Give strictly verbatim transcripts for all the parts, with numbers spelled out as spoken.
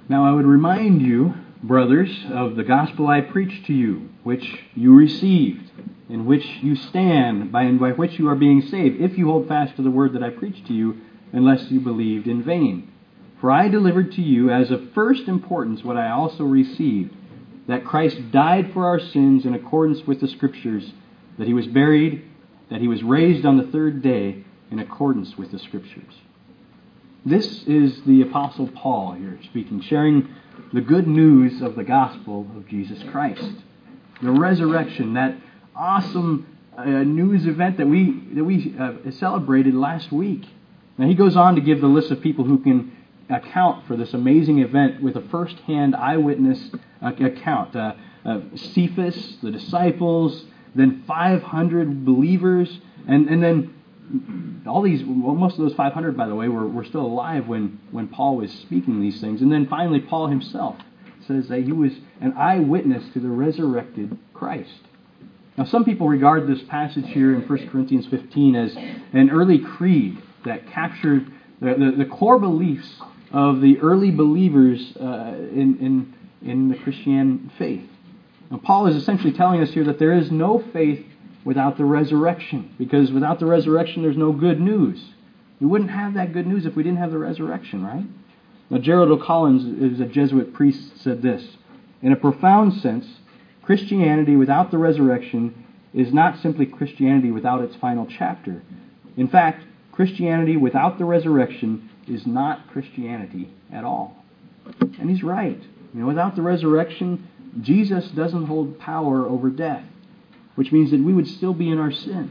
Now I would remind you, brothers, of the gospel I preached to you, which you received, in which you stand, by and by which you are being saved, if you hold fast to the word that I preached to you, unless you believed in vain. For I delivered to you as of first importance what I also received, that Christ died for our sins in accordance with the Scriptures, that he was buried, that he was raised on the third day in accordance with the Scriptures. This is the Apostle Paul here speaking, sharing the good news of the gospel of Jesus Christ. The resurrection, that awesome uh, news event that we that we uh, celebrated last week. Now he goes on to give the list of people who can account for this amazing event with a first-hand eyewitness uh, account. Uh, uh, Cephas, the disciples, then five hundred believers, and, and then all these, well, most of those five hundred, by the way, were, were still alive when, when Paul was speaking these things. And then finally, Paul himself says that he was an eyewitness to the resurrected Christ. Now, some people regard this passage here in First Corinthians fifteen as an early creed that captured the, the, the core beliefs of the early believers uh, in, in, in the Christian faith. Now, Paul is essentially telling us here that there is no faith without the resurrection, because without the resurrection, there's no good news. We wouldn't have that good news if we didn't have the resurrection, right? Now, Gerald O'Collins, is a Jesuit priest, said this: in a profound sense, Christianity without the resurrection is not simply Christianity without its final chapter. In fact, Christianity without the resurrection is not Christianity at all. And he's right. You know, without the resurrection, Jesus doesn't hold power over death, which means that we would still be in our sins.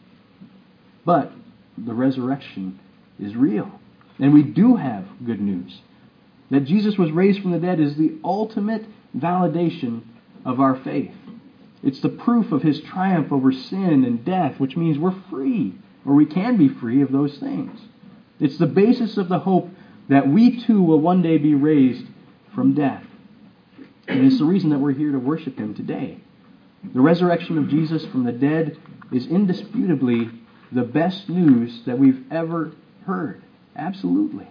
But the resurrection is real. And we do have good news. That Jesus was raised from the dead is the ultimate validation of our faith. It's the proof of his triumph over sin and death, which means we're free, or we can be free of those things. It's the basis of the hope that we too will one day be raised from death. And it's the reason that we're here to worship him today. The resurrection of Jesus from the dead is indisputably the best news that we've ever heard. Absolutely.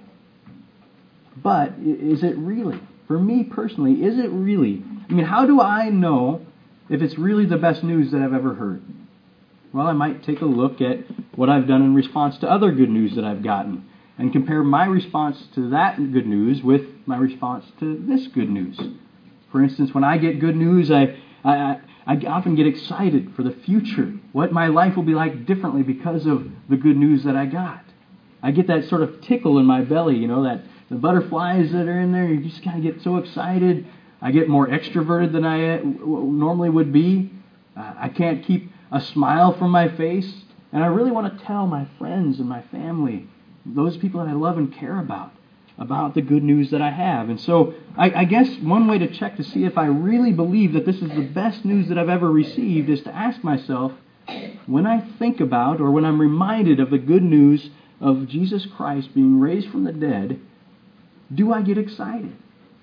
But is it really? For me personally, is it really? I mean, how do I know if it's really the best news that I've ever heard? Well, I might take a look at what I've done in response to other good news that I've gotten and compare my response to that good news with my response to this good news. For instance, when I get good news, I, I, I often get excited for the future, what my life will be like differently because of the good news that I got. I get that sort of tickle in my belly, you know, that the butterflies that are in there, you just kind of get so excited. I get more extroverted than I normally would be. Uh, I can't keep a smile from my face. And I really want to tell my friends and my family, those people that I love and care about, about the good news that I have. And so I, I guess one way to check to see if I really believe that this is the best news that I've ever received is to ask myself, when I think about or when I'm reminded of the good news of Jesus Christ being raised from the dead, do I get excited?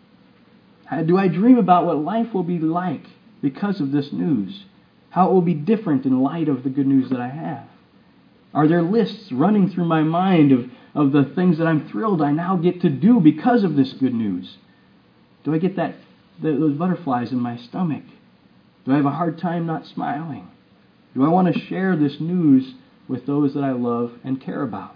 Do I dream about what life will be like because of this news? How it will be different in light of the good news that I have? Are there lists running through my mind of, of the things that I'm thrilled I now get to do because of this good news? Do I get that those butterflies in my stomach? Do I have a hard time not smiling? Do I want to share this news with those that I love and care about?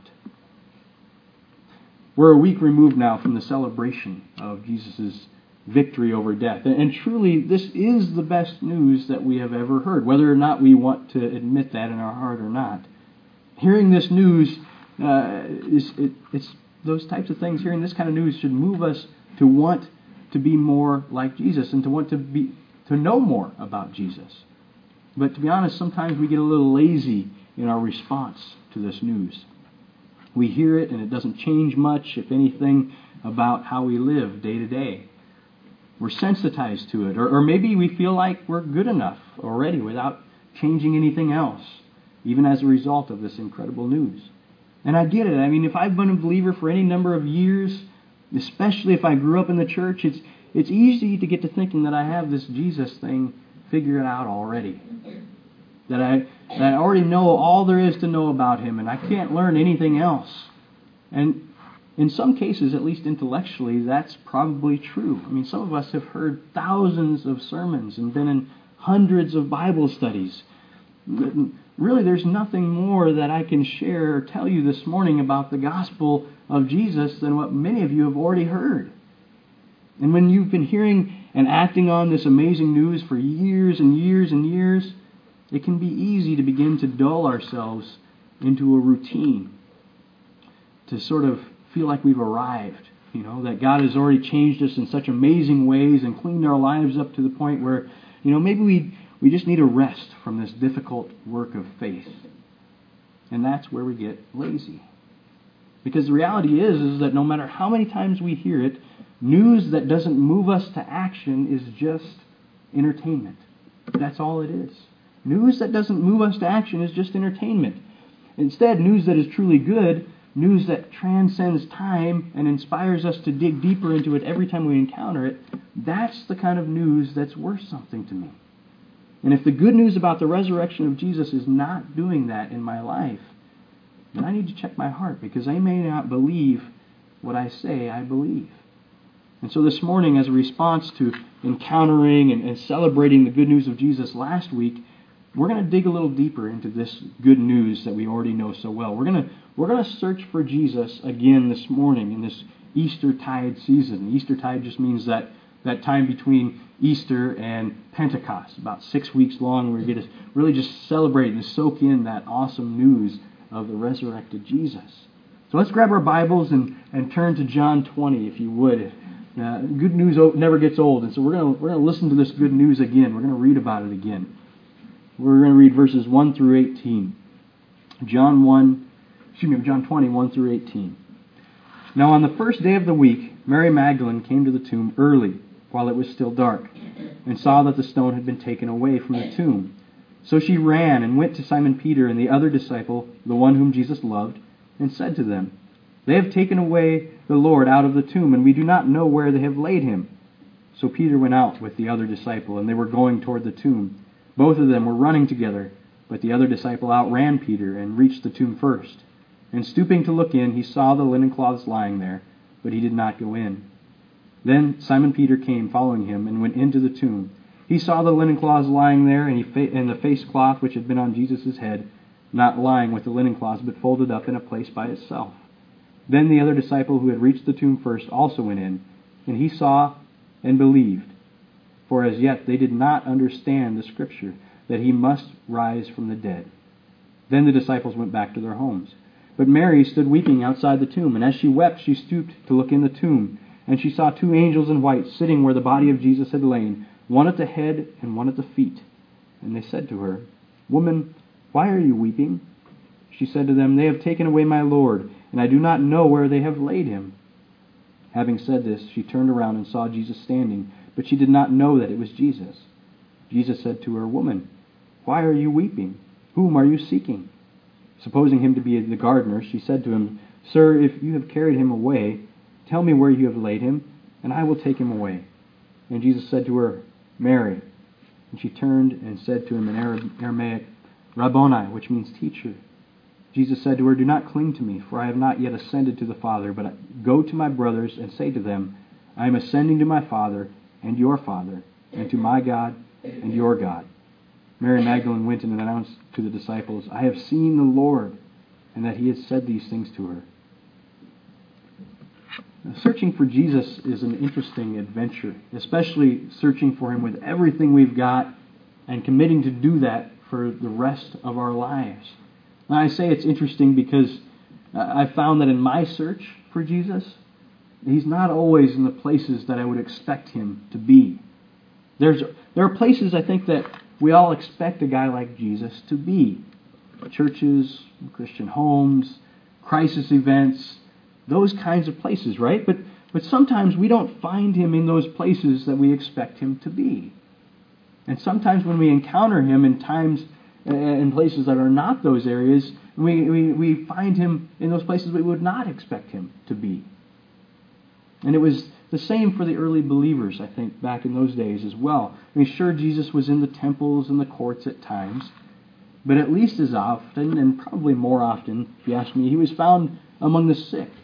We're a week removed now from the celebration of Jesus' victory over death. And truly, this is the best news that we have ever heard, whether or not we want to admit that in our heart or not. Hearing this news, uh, is it, it's those types of things, hearing this kind of news should move us to want to be more like Jesus and to want to be to know more about Jesus. But to be honest, sometimes we get a little lazy in our response to this news. We hear it and it doesn't change much, if anything, about how we live day to day. We're sensitized to it. Or, or maybe we feel like we're good enough already without changing anything else, even as a result of this incredible news. And I get it. I mean, if I've been a believer for any number of years, especially if I grew up in the church, it's it's easy to get to thinking that I have this Jesus thing figured out already. That I, that I already know all there is to know about him and I can't learn anything else. And in some cases, at least intellectually, that's probably true. I mean, some of us have heard thousands of sermons and been in hundreds of Bible studies. Really, there's nothing more that I can share or tell you this morning about the gospel of Jesus than what many of you have already heard. And when you've been hearing and acting on this amazing news for years and years and years, it can be easy to begin to dull ourselves into a routine, to sort of feel like we've arrived, you know, that God has already changed us in such amazing ways and cleaned our lives up to the point where, you know, maybe we we just need a rest from this difficult work of faith. And that's where we get lazy. Because the reality is, is that no matter how many times we hear it, news that doesn't move us to action is just entertainment. That's all it is. News that doesn't move us to action is just entertainment. Instead, news that is truly good, news that transcends time and inspires us to dig deeper into it every time we encounter it, that's the kind of news that's worth something to me. And if the good news about the resurrection of Jesus is not doing that in my life, then I need to check my heart, because I may not believe what I say I believe. And so this morning, as a response to encountering and, and celebrating the good news of Jesus last week, we're going to dig a little deeper into this good news that we already know so well. We're going to we're going to search for Jesus again this morning in this Eastertide season. Eastertide just means that that time between Easter and Pentecost, about six weeks long, where we get to really just celebrate and soak in that awesome news of the resurrected Jesus. So let's grab our Bibles and, and turn to John twenty, if you would. Uh, good news never gets old, and so we're going to we're going to listen to this good news again. We're going to read about it again. We're going to read verses one through eighteen. John one, excuse me, John twenty, one through eighteen. Now on the first day of the week, Mary Magdalene came to the tomb early, while it was still dark, and saw that the stone had been taken away from the tomb. So she ran and went to Simon Peter and the other disciple, the one whom Jesus loved, and said to them, "They have taken away the Lord out of the tomb, and we do not know where they have laid him." So Peter went out with the other disciple, and they were going toward the tomb. Both of them were running together, but the other disciple outran Peter and reached the tomb first. And stooping to look in, he saw the linen cloths lying there, but he did not go in. Then Simon Peter came following him and went into the tomb. He saw the linen cloths lying there, and, he fa- and the face cloth which had been on Jesus' head, not lying with the linen cloths, but folded up in a place by itself. Then the other disciple who had reached the tomb first also went in, and he saw and believed. For as yet they did not understand the scripture, that he must rise from the dead. Then the disciples went back to their homes. But Mary stood weeping outside the tomb, and as she wept, she stooped to look in the tomb. And she saw two angels in white sitting where the body of Jesus had lain, one at the head and one at the feet. And they said to her, "Woman, why are you weeping?" She said to them, "They have taken away my Lord, and I do not know where they have laid him." Having said this, she turned around and saw Jesus standing, but she did not know that it was Jesus. Jesus said to her, "Woman, why are you weeping? Whom are you seeking?" Supposing him to be the gardener, she said to him, "Sir, if you have carried him away, tell me where you have laid him, and I will take him away." And Jesus said to her, "Mary." And she turned and said to him in Aramaic, "Rabboni," which means teacher. Jesus said to her, "Do not cling to me, for I have not yet ascended to the Father, but go to my brothers and say to them, I am ascending to my Father and your Father, and to my God and your God." Mary Magdalene went and announced to the disciples, "I have seen the Lord," and that he had said these things to her. Now, searching for Jesus is an interesting adventure, especially searching for him with everything we've got and committing to do that for the rest of our lives. Now, I say it's interesting because I found that in my search for Jesus, he's not always in the places that I would expect him to be. There's There are places I think that we all expect a guy like Jesus to be. Churches, Christian homes, crisis events, those kinds of places, right? But but sometimes we don't find him in those places that we expect him to be. And sometimes when we encounter him in times and places that are not those areas, we, we, we find him in those places we would not expect him to be. And it was the same for the early believers, I think, back in those days as well. I mean, sure, Jesus was in the temples and the courts at times, but at least as often, and probably more often, if you ask me, he was found among the sick.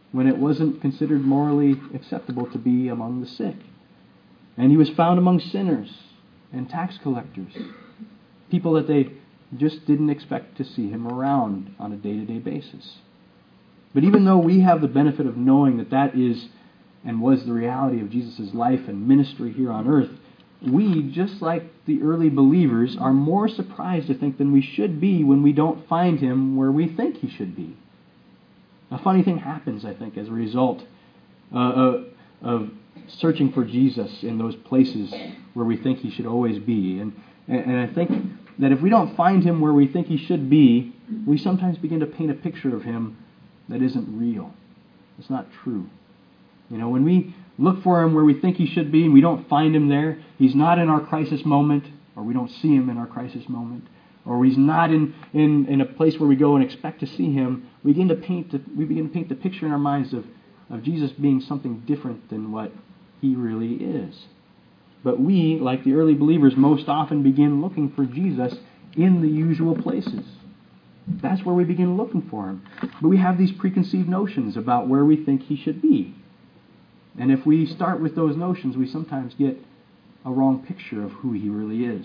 when it wasn't considered morally acceptable to be among the sick. And he was found among sinners and tax collectors, people that they just didn't expect to see him around on a day-to-day basis. But even though we have the benefit of knowing that that is and was the reality of Jesus' life and ministry here on earth, we, just like the early believers, are more surprised, I think, than we should be when we don't find him where we think he should be. A funny thing happens, I think, as a result uh, of searching for Jesus in those places where we think he should always be. And, and I think that if we don't find him where we think he should be, we sometimes begin to paint a picture of him that isn't real. It's not true. You know, when we look for him where we think he should be and we don't find him there, he's not in our crisis moment, or we don't see him in our crisis moment, or he's not in, in, in a place where we go and expect to see him, we begin to paint the, we begin to paint the picture in our minds of, of Jesus being something different than what he really is. But we, like the early believers, most often begin looking for Jesus in the usual places. That's where we begin looking for him. But we have these preconceived notions about where we think he should be. And if we start with those notions, we sometimes get a wrong picture of who he really is.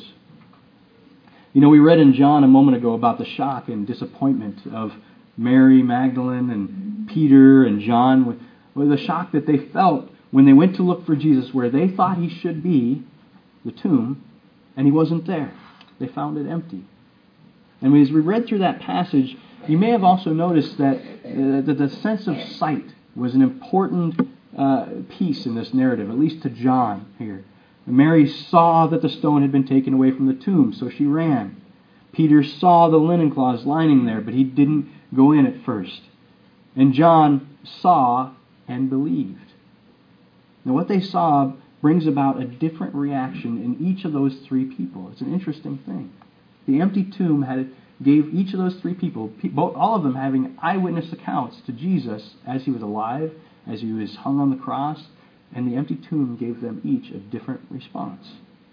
You know, we read in John a moment ago about the shock and disappointment of Mary Magdalene and Peter and John, with the shock that they felt when they went to look for Jesus where they thought he should be, the tomb, and he wasn't there. They found it empty. And as we read through that passage, you may have also noticed that, uh, that the sense of sight was an important uh, piece in this narrative, at least to John here. Mary saw that the stone had been taken away from the tomb, so she ran. Peter saw the linen cloths lining there, but he didn't go in at first. And John saw and believed. Now, what they saw brings about a different reaction in each of those three people. It's an interesting thing. The empty tomb had gave each of those three people, both, all of them having eyewitness accounts to Jesus as he was alive, as he was hung on the cross, and the empty tomb gave them each a different response.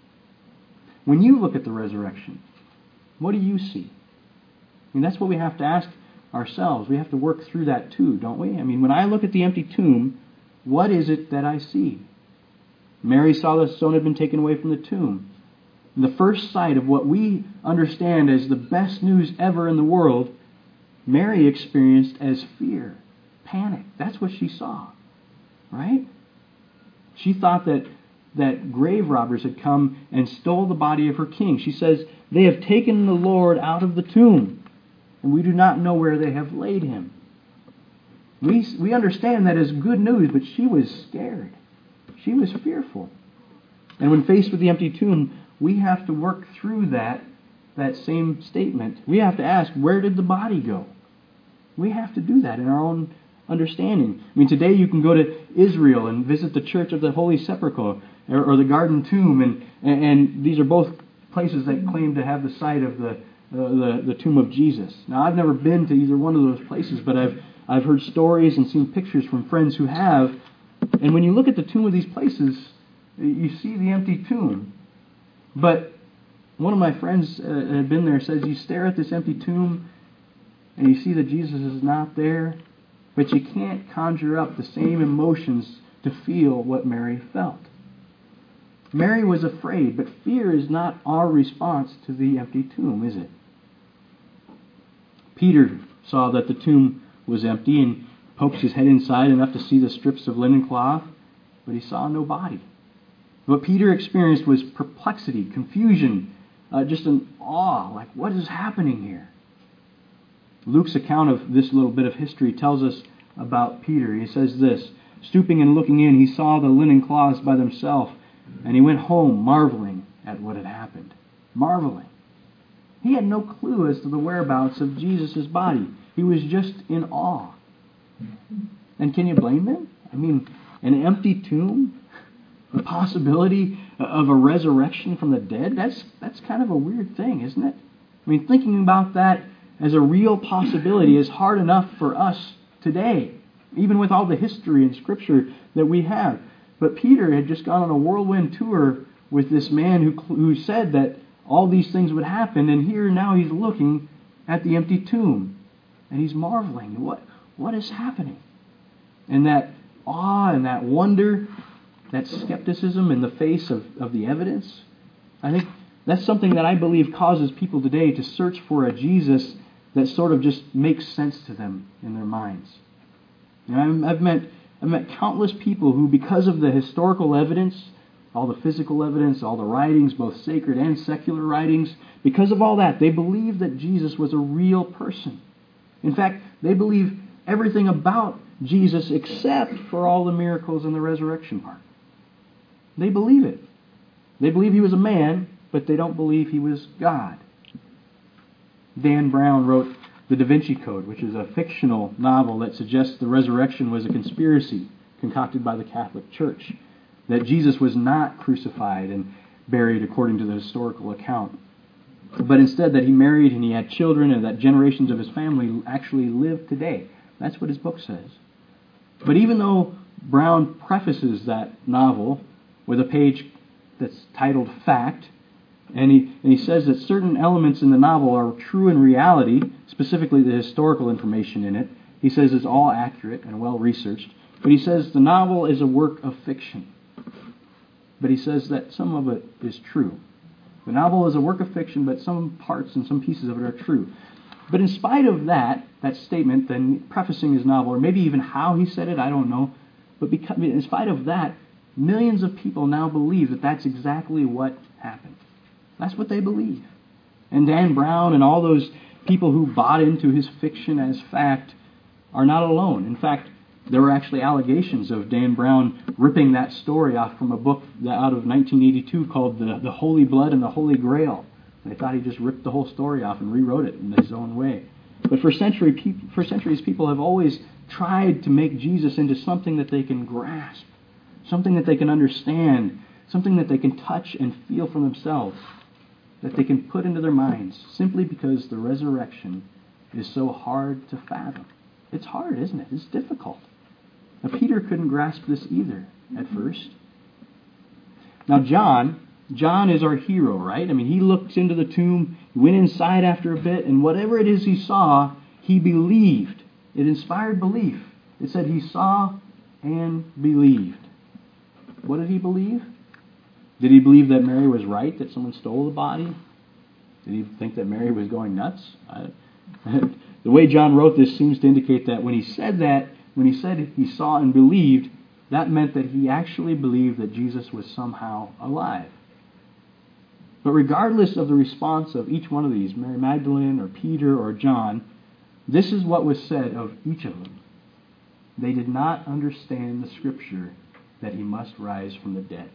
When you look at the resurrection, what do you see? I mean, that's what we have to ask ourselves. We have to work through that too, don't we? I mean, when I look at the empty tomb, what is it that I see? Mary saw the stone had been taken away from the tomb. And the first sight of what we understand as the best news ever in the world, Mary experienced as fear, panic. That's what she saw, right? She thought that, that grave robbers had come and stole the body of her king. She says, "They have taken the Lord out of the tomb, and we do not know where they have laid him." We, we understand that as good news, but she was scared. She was fearful. And when faced with the empty tomb, we have to work through that, that same statement. We have to ask, where did the body go? We have to do that in our own understanding. I mean, today you can go to Israel and visit the Church of the Holy Sepulchre or, or the Garden Tomb, and, and, and these are both places that claim to have the site of the, uh, the the tomb of Jesus. Now, I've never been to either one of those places, but I've I've heard stories and seen pictures from friends who have. And when you look at the tomb of these places, you see the empty tomb. But one of my friends uh, had been there, says you stare at this empty tomb and you see that Jesus is not there, but you can't conjure up the same emotions to feel what Mary felt. Mary was afraid, but fear is not our response to the empty tomb, is it? Peter saw that the tomb was empty and poked his head inside enough to see the strips of linen cloth, but he saw no body. What Peter experienced was perplexity, confusion, uh, just an awe, like what is happening here? Luke's account of this little bit of history tells us about Peter. He says this, "Stooping and looking in, he saw the linen cloths by themselves, and he went home marveling at what had happened." Marveling. He had no clue as to the whereabouts of Jesus' body. He was just in awe. And can you blame him? I mean, an empty tomb? The possibility of a resurrection from the dead? That's that's kind of a weird thing, isn't it? I mean, thinking about that as a real possibility is hard enough for us today, even with all the history and Scripture that we have. But Peter had just gone on a whirlwind tour with this man who who said that all these things would happen, and here now he's looking at the empty tomb, and he's marveling. What what is happening? And that awe and that wonder, that skepticism in the face of, of the evidence, I think that's something that I believe causes people today to search for a Jesus that sort of just makes sense to them in their minds. You know, I've met I've met countless people who, because of the historical evidence, all the physical evidence, all the writings, both sacred and secular writings, because of all that, they believe that Jesus was a real person. In fact, they believe everything about Jesus except for all the miracles and the resurrection part. They believe it. They believe he was a man, but they don't believe he was God. Dan Brown wrote The Da Vinci Code, which is a fictional novel that suggests the resurrection was a conspiracy concocted by the Catholic Church, that Jesus was not crucified and buried according to the historical account, but instead that he married and he had children and that generations of his family actually live today. That's what his book says. But even though Brown prefaces that novel with a page that's titled Fact, and he, and he says that certain elements in the novel are true in reality, specifically the historical information in it, he says it's all accurate and well researched, but he says the novel is a work of fiction. But he says that some of it is true. The novel is a work of fiction, but some parts and some pieces of it are true. But in spite of that, that statement, then prefacing his novel, or maybe even how he said it, I don't know, but because, in spite of that, millions of people now believe that that's exactly what happened. That's what they believe. And Dan Brown and all those people who bought into his fiction as fact are not alone. In fact, there were actually allegations of Dan Brown ripping that story off from a book out of nineteen eighty-two called The, the Holy Blood and the Holy Grail. They thought he just ripped the whole story off and rewrote it in his own way. But for, century, for centuries, people have always tried to make Jesus into something that they can grasp, something that they can understand, something that they can touch and feel for themselves, that they can put into their minds, simply because the resurrection is so hard to fathom. It's hard, isn't it? It's difficult. Now, Peter couldn't grasp this either at first. Now, John, John is our hero, right? I mean, he looked into the tomb, went inside after a bit, and whatever it is he saw, he believed. It inspired belief. It said he saw and believed. What did he believe? Did he believe that Mary was right, that someone stole the body? Did he think that Mary was going nuts? I, the way John wrote this seems to indicate that when he said that, when he said he saw and believed, that meant that he actually believed that Jesus was somehow alive. But regardless of the response of each one of these, Mary Magdalene or Peter or John, this is what was said of each of them. They did not understand the Scripture that he must rise from the dead.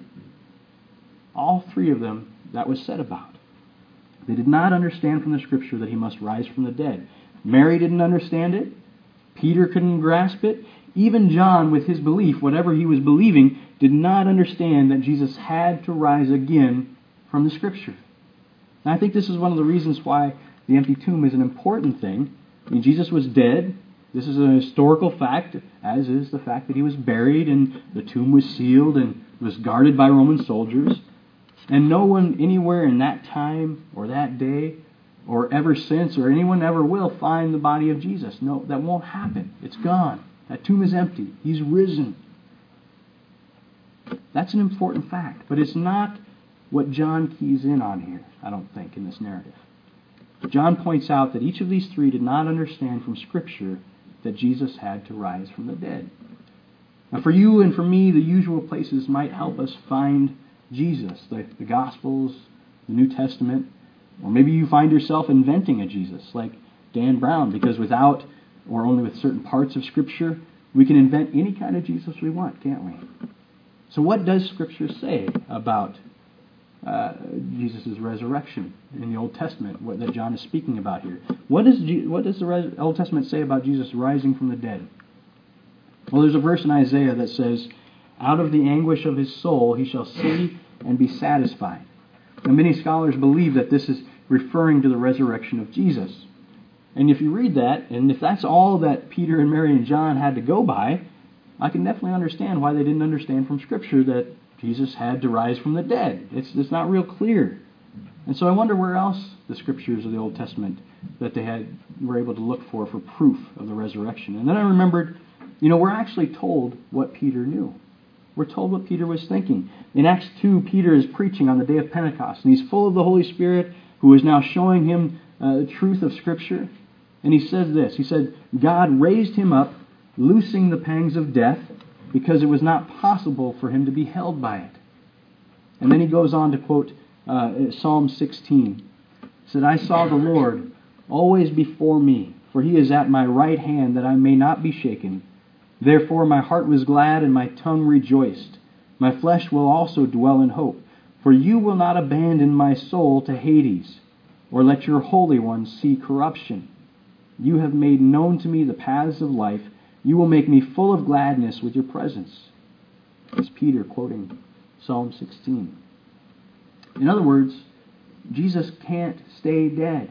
All three of them, that was said about. They did not understand from the Scripture that he must rise from the dead. Mary didn't understand it. Peter couldn't grasp it. Even John, with his belief, whatever he was believing, did not understand that Jesus had to rise again from the Scripture. And I think this is one of the reasons why the empty tomb is an important thing. I mean, Jesus was dead. This is a historical fact, as is the fact that he was buried and the tomb was sealed and was guarded by Roman soldiers. And no one anywhere in that time or that day or ever since or anyone ever will find the body of Jesus. No, that won't happen. It's gone. That tomb is empty. He's risen. That's an important fact. But it's not what John keys in on here, I don't think, in this narrative. John points out that each of these three did not understand from Scripture that Jesus had to rise from the dead. Now, for you and for me, the usual places might help us find Jesus, the, the Gospels, the New Testament, or maybe you find yourself inventing a Jesus like Dan Brown, because without or only with certain parts of Scripture, we can invent any kind of Jesus we want, can't we? So what does Scripture say about uh, Jesus' resurrection in the Old Testament what, that John is speaking about here? What does, Je- what does the Res- Old Testament say about Jesus rising from the dead? Well, there's a verse in Isaiah that says, "Out of the anguish of his soul he shall see and be satisfied." And many scholars believe that this is referring to the resurrection of Jesus. And if you read that, and if that's all that Peter and Mary and John had to go by, I can definitely understand why they didn't understand from Scripture that Jesus had to rise from the dead. It's, it's not real clear. And so I wonder where else the Scriptures of the Old Testament that they had were able to look for for proof of the resurrection. And then I remembered You know, we're actually told what Peter knew. We're told what Peter was thinking. In Acts two, Peter is preaching on the day of Pentecost, and he's full of the Holy Spirit, who is now showing him uh, the truth of Scripture. And he says this, he said, God raised him up, loosing the pangs of death, because it was not possible for him to be held by it. And then he goes on to quote uh, Psalm sixteen. He said, I saw the Lord always before me, for he is at my right hand, that I may not be shaken. Therefore my heart was glad, and my tongue rejoiced. My flesh will also dwell in hope. For you will not abandon my soul to Hades, or let your Holy One see corruption. You have made known to me the paths of life. You will make me full of gladness with your presence. That's Peter quoting Psalm sixteen. In other words, Jesus can't stay dead.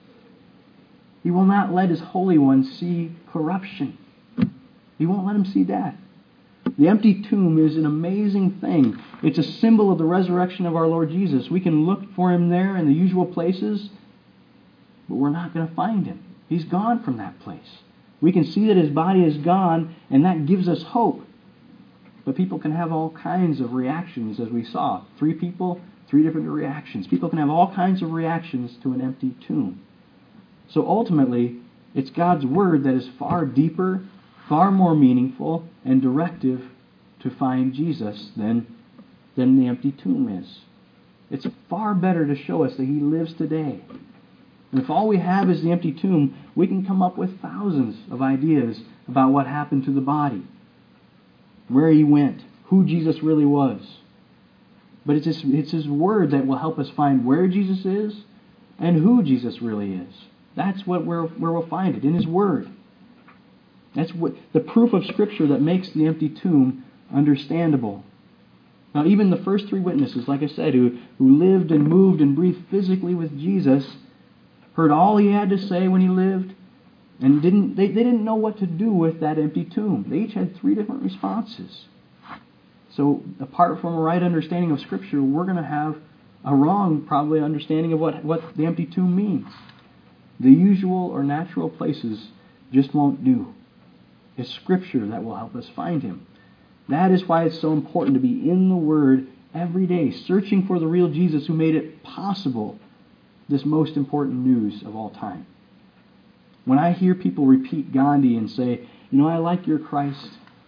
He will not let his Holy One see corruption. He won't let him see death. The empty tomb is an amazing thing. It's a symbol of the resurrection of our Lord Jesus. We can look for him there in the usual places, but we're not going to find him. He's gone from that place. We can see that his body is gone, and that gives us hope. But people can have all kinds of reactions, as we saw. Three people, three different reactions. People can have all kinds of reactions to an empty tomb. So ultimately, it's God's Word that is far deeper, far more meaningful, and directive to find Jesus than, than the empty tomb is. It's far better to show us that he lives today. And if all we have is the empty tomb, we can come up with thousands of ideas about what happened to the body, where he went, who Jesus really was. But it's his, it's his Word that will help us find where Jesus is and who Jesus really is. That's what we're, where we'll find it, in his Word. That's what the proof of Scripture that makes the empty tomb understandable. Now, even the first three witnesses, like I said, who, who lived and moved and breathed physically with Jesus, heard all he had to say when he lived, and didn't they, they didn't know what to do with that empty tomb. They each had three different responses. So, apart from a right understanding of Scripture, we're going to have a wrong, probably, understanding of what, what the empty tomb means. The usual or natural places just won't do. It's Scripture that will help us find him. That is why it's so important to be in the Word every day, searching for the real Jesus who made it possible, this most important news of all time. When I hear people repeat Gandhi and say, you know, I like your Christ,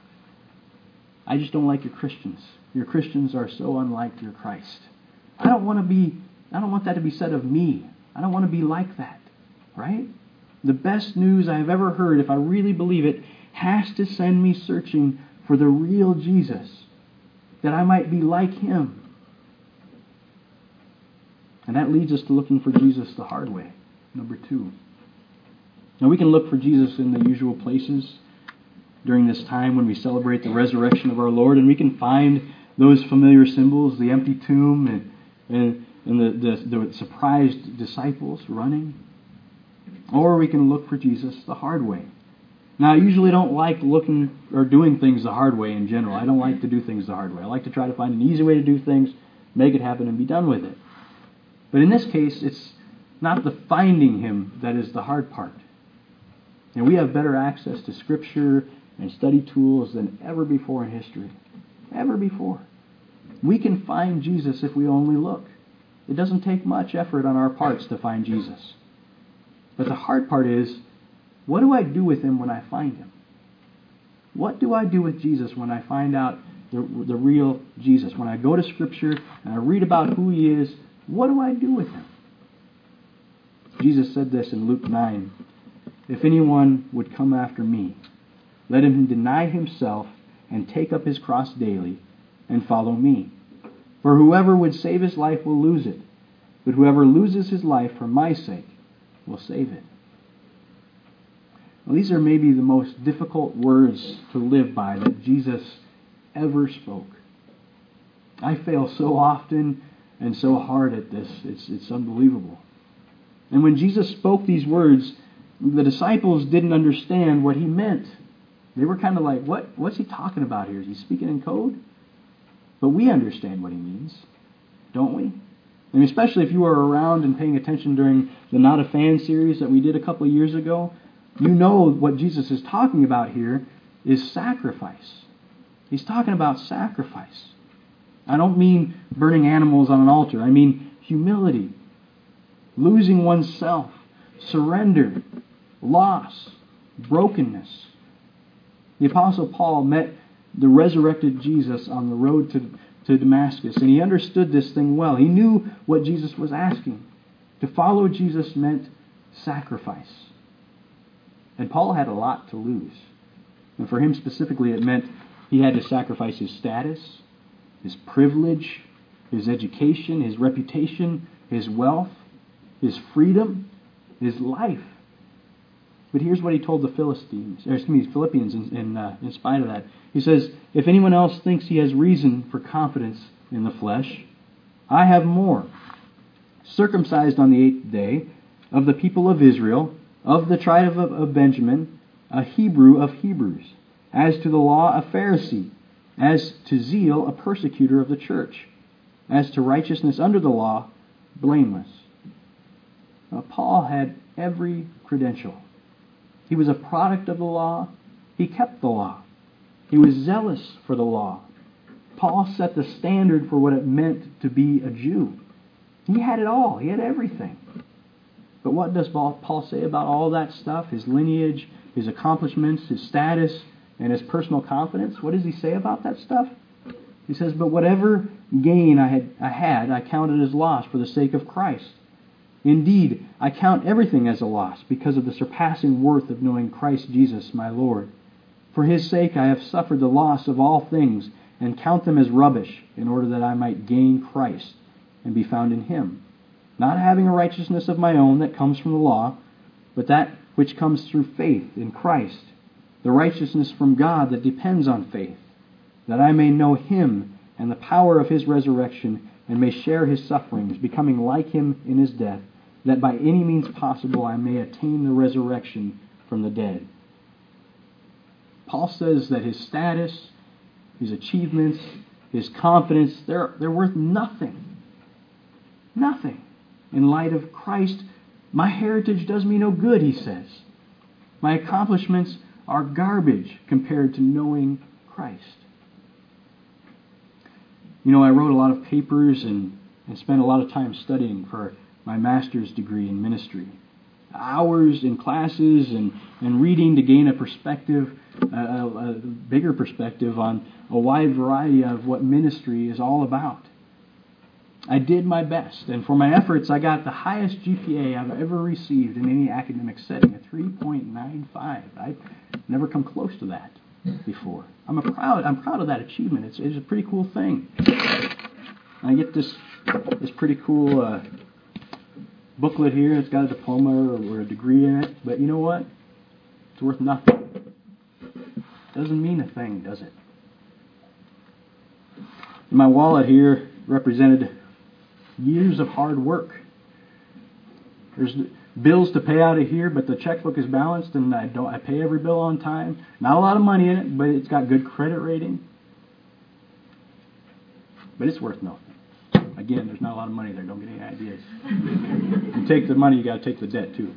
I just don't like your Christians. Your Christians are so unlike your Christ. I don't want to be, I don't want that to be said of me. I don't want to be like that, right? The best news I've ever heard, if I really believe it, has to send me searching for the real Jesus, that I might be like him. And that leads us to looking for Jesus the hard way, number two. Now we can look for Jesus in the usual places during this time when we celebrate the resurrection of our Lord, and we can find those familiar symbols, the empty tomb and, and, and the, the, the surprised disciples running. Or we can look for Jesus the hard way. Now, I usually don't like looking or doing things the hard way in general. I don't like to do things the hard way. I like to try to find an easy way to do things, make it happen, and be done with it. But in this case, it's not the finding him that is the hard part. And we have better access to Scripture and study tools than ever before in history. Ever before. We can find Jesus if we only look. It doesn't take much effort on our parts to find Jesus. But the hard part is, what do I do with him when I find him? What do I do with Jesus when I find out the, the real Jesus? When I go to Scripture and I read about who he is, what do I do with him? Jesus said this in Luke nine. If anyone would come after me, let him deny himself and take up his cross daily and follow me. For whoever would save his life will lose it, but whoever loses his life for my sake will save it. Well, these are maybe the most difficult words to live by that Jesus ever spoke. I fail so often and so hard at this. It's, it's unbelievable. And when Jesus spoke these words, the disciples didn't understand what he meant. They were kind of like, what, what's he talking about here? Is he speaking in code? But we understand what he means, don't we? I mean, especially if you were around and paying attention during the Not a Fan series that we did a couple of years ago. You know what Jesus is talking about here is sacrifice. He's talking about sacrifice. I don't mean burning animals on an altar. I mean humility, losing oneself, surrender, loss, brokenness. The Apostle Paul met the resurrected Jesus on the road to, to Damascus, and he understood this thing well. He knew what Jesus was asking. To follow Jesus meant sacrifice. And Paul had a lot to lose. And for him specifically, it meant he had to sacrifice his status, his privilege, his education, his reputation, his wealth, his freedom, his life. But here's what he told the Philistines, or excuse me, Philippians in, in, uh, in spite of that. He says, if anyone else thinks he has reason for confidence in the flesh, I have more. Circumcised on the eighth day, of the people of Israel, of the tribe of, of Benjamin, a Hebrew of Hebrews, as to the law a Pharisee, as to zeal a persecutor of the church, as to righteousness under the law, blameless. Now, Paul had every credential. He was a product of the law. He kept the law. He was zealous for the law. Paul set the standard for what it meant to be a Jew. He had it all. He had everything. But what does Paul say about all that stuff? His lineage, his accomplishments, his status, and his personal confidence? What does he say about that stuff? He says, but whatever gain I had, I had, I counted as loss for the sake of Christ. Indeed, I count everything as a loss because of the surpassing worth of knowing Christ Jesus, my Lord. For His sake I have suffered the loss of all things and count them as rubbish in order that I might gain Christ and be found in Him, not having a righteousness of my own that comes from the law, but that which comes through faith in Christ, the righteousness from God that depends on faith, that I may know Him and the power of His resurrection and may share His sufferings, becoming like Him in His death, that by any means possible I may attain the resurrection from the dead. Paul says that his status, his achievements, his confidence, they're, they're worth nothing. Nothing. In light of Christ, my heritage does me no good, he says. My accomplishments are garbage compared to knowing Christ. You know, I wrote a lot of papers and, and spent a lot of time studying for my master's degree in ministry. Hours in classes and, and reading to gain a perspective, a, a bigger perspective on a wide variety of what ministry is all about. I did my best, and for my efforts, I got the highest G P A I've ever received in any academic setting, a three point nine five. I've never come close to that before. I'm a proud. I'm proud of that achievement. It's, it's a pretty cool thing. I get this this pretty cool uh, booklet here. It's got a diploma or, or a degree in it, but you know what? It's worth nothing. Doesn't mean a thing, does it? My wallet here represented years of hard work. There's bills to pay out of here, but the checkbook is balanced, and I don't. I pay every bill on time. Not a lot of money in it, but it's got good credit rating. But it's worth nothing. Again, there's not a lot of money there. Don't get any ideas. You take the money, you got to take the debt too.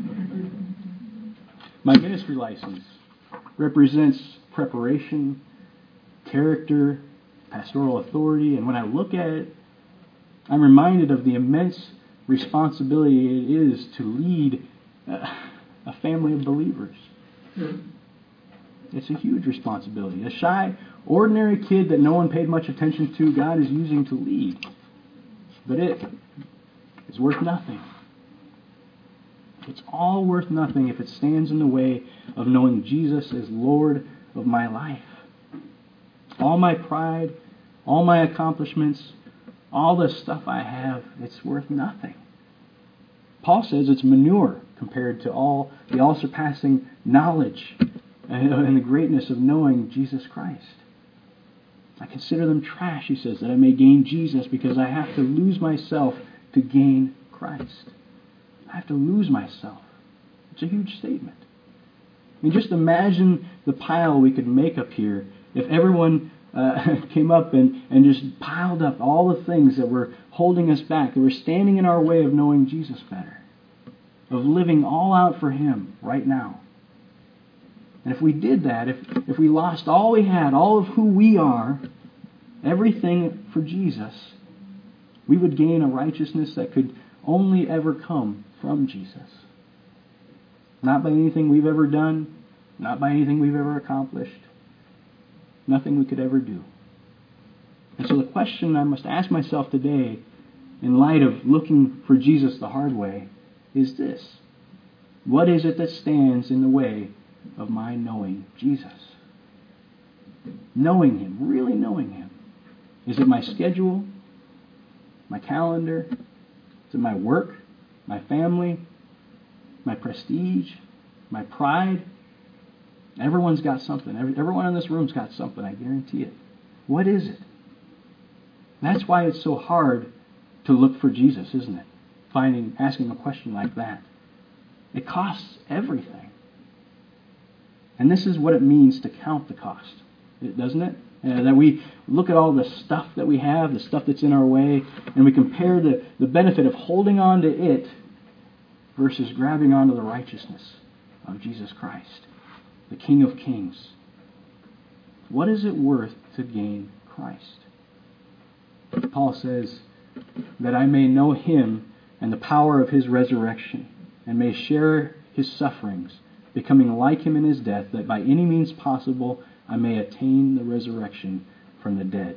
My ministry license represents preparation, character, pastoral authority, and when I look at it, I'm reminded of the immense responsibility it is to lead uh, a family of believers. It's a huge responsibility. A shy, ordinary kid that no one paid much attention to, God is using to lead. But it is worth nothing. It's all worth nothing if it stands in the way of knowing Jesus as Lord of my life. All my pride, all my accomplishments, all the stuff I have, it's worth nothing. Paul says it's manure compared to all the all-surpassing knowledge and the greatness of knowing Jesus Christ. I consider them trash, he says, that I may gain Jesus because I have to lose myself to gain Christ. I have to lose myself. It's a huge statement. I mean, just imagine the pile we could make up here if everyone uh, came up and, and just piled up all the things that were holding us back, that were standing in our way of knowing Jesus better, of living all out for Him right now. And if we did that, if, if we lost all we had, all of who we are, everything for Jesus, we would gain a righteousness that could only ever come from Jesus. Not by anything we've ever done, not by anything we've ever accomplished, nothing we could ever do. And so the question I must ask myself today, in light of looking for Jesus the hard way, is this: what is it that stands in the way of my knowing Jesus? Knowing Him, really knowing Him. Is it my schedule? My calendar? Is it my work? My family? My prestige? My pride? Everyone's got something. Every, everyone in this room's got something, I guarantee it. What is it? That's why it's so hard to look for Jesus, isn't it? Finding, asking a question like that. It costs everything. And this is what it means to count the cost, doesn't it? Uh, that we look at all the stuff that we have, the stuff that's in our way, and we compare the, the benefit of holding on to it versus grabbing onto the righteousness of Jesus Christ, the King of Kings. What is it worth to gain Christ? Paul says, that I may know Him and the power of His resurrection, and may share His sufferings, becoming like Him in His death, that by any means possible I may attain the resurrection from the dead.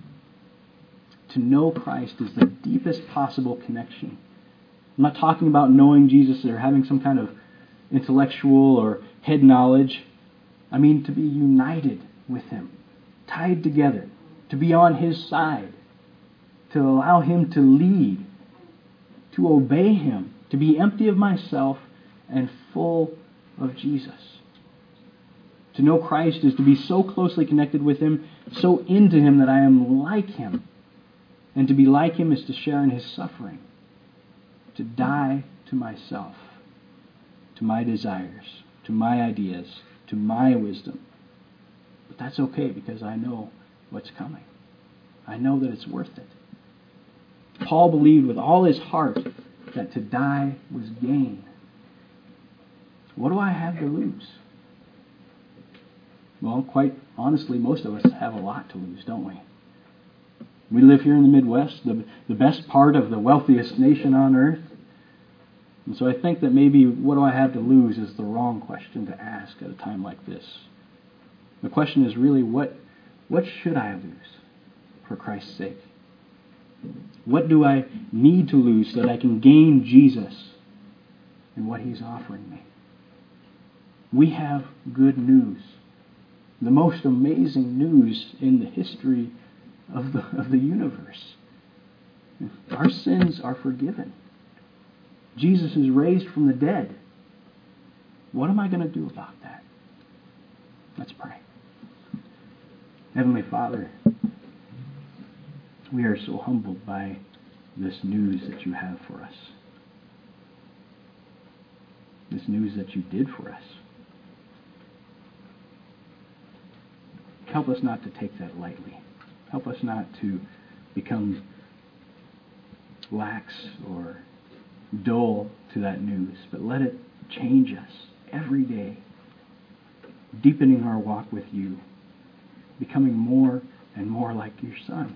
To know Christ is the deepest possible connection. I'm not talking about knowing Jesus or having some kind of intellectual or head knowledge. I mean to be united with Him, tied together, to be on His side, to allow Him to lead, to obey Him, to be empty of myself and full of Jesus. To know Christ is to be so closely connected with Him, so into Him that I am like Him. And to be like Him is to share in His suffering, to die to myself, to my desires, to my ideas, to my wisdom. But that's okay because I know what's coming. I know that it's worth it. Paul believed with all his heart that to die was gain. What do I have to lose? Well, quite honestly, most of us have a lot to lose, don't we? We live here in the Midwest, the, the best part of the wealthiest nation on earth. And so I think that maybe what do I have to lose is the wrong question to ask at a time like this. The question is really, what, what should I lose for Christ's sake? What do I need to lose so that I can gain Jesus and what He's offering me? We have good news. The most amazing news in the history of the, of the universe. Our sins are forgiven. Jesus is raised from the dead. What am I going to do about that? Let's pray. Heavenly Father, we are so humbled by this news that You have for us. This news that You did for us. Help us not to take that lightly. Help us not to become lax or dull to that news, but let it change us every day, deepening our walk with You, becoming more and more like Your Son.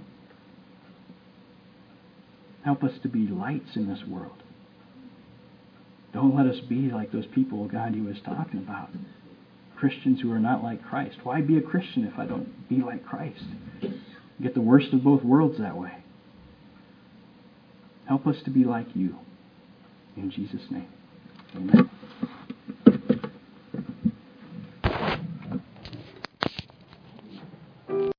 Help us to be lights in this world. Don't let us be like those people Gandhi was talking about. Christians who are not like Christ. Why be a Christian if I don't be like Christ? Get the worst of both worlds that way. Help us to be like You. In Jesus' name, amen.